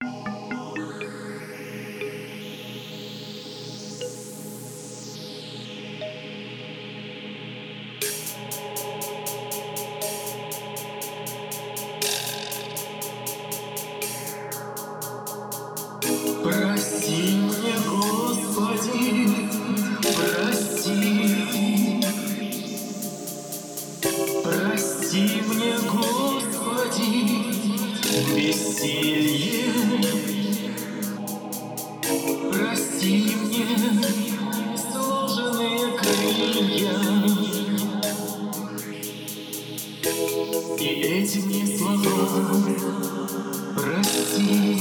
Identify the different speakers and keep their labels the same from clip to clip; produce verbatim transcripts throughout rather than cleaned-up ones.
Speaker 1: Прости мне, Господи, прости. Прости мне, Господи, бессилье. Прости мне сложенные крылья. И эти мне слова прости.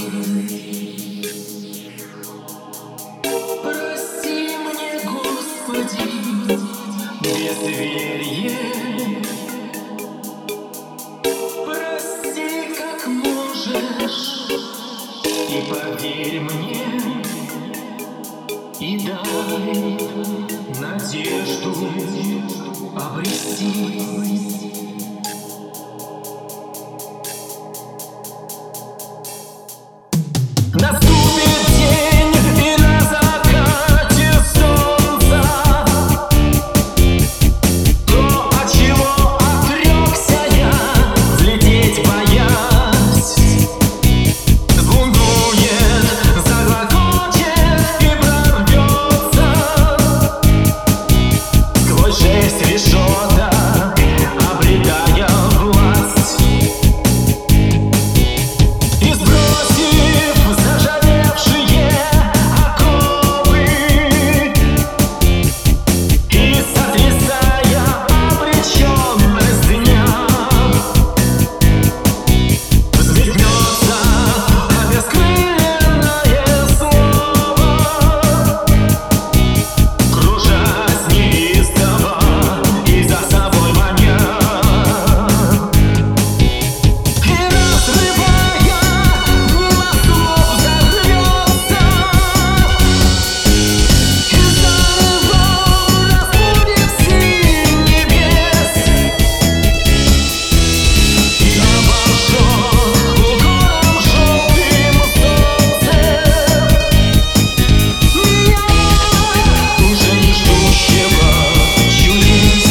Speaker 1: Прости мне, Господи, безверие. Прости, как можешь, и поверь мне, и дай надежду обрести. Наступит день, и на закате солнца то, от чего отрекся я, взлететь боясь, сбунтует, загрохочет и прорвется сквозь шесть решеток, обретая власть. И сбросив зажаревшие оковы, и сотрясая обреченность дня, взметнется обескрыленное слово, кружась неистово и за собой маня. И разрывая мимо слов взорвется, и заревом разбудит синь небес, и обожжет угором желтым солнцем меня, уже не ждущего чудес.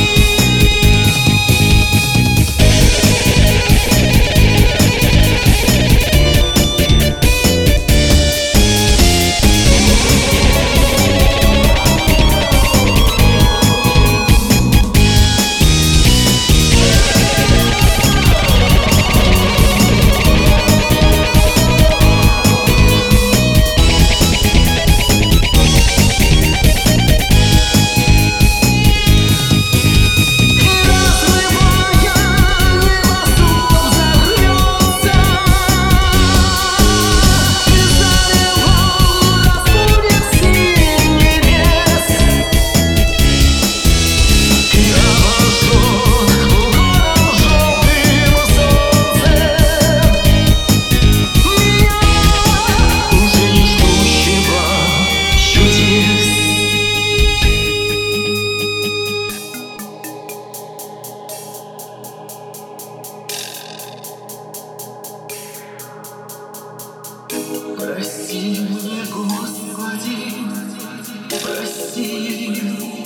Speaker 1: Прости мне, Господи, прости.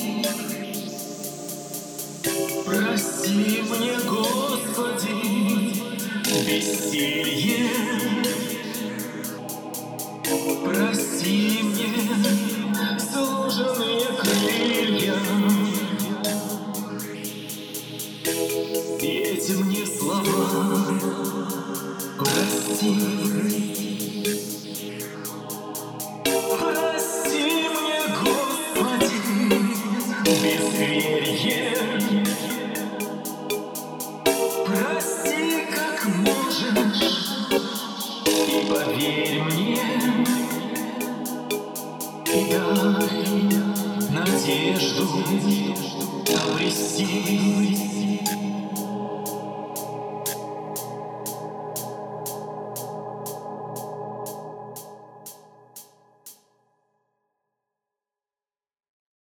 Speaker 1: Прости мне, Господи, бессилье. Прости мне сложенные крылья. И эти мне слова прости. Прости мне, Господи, безверие. Прости, как можешь, и поверь мне, и дай надежду обрести.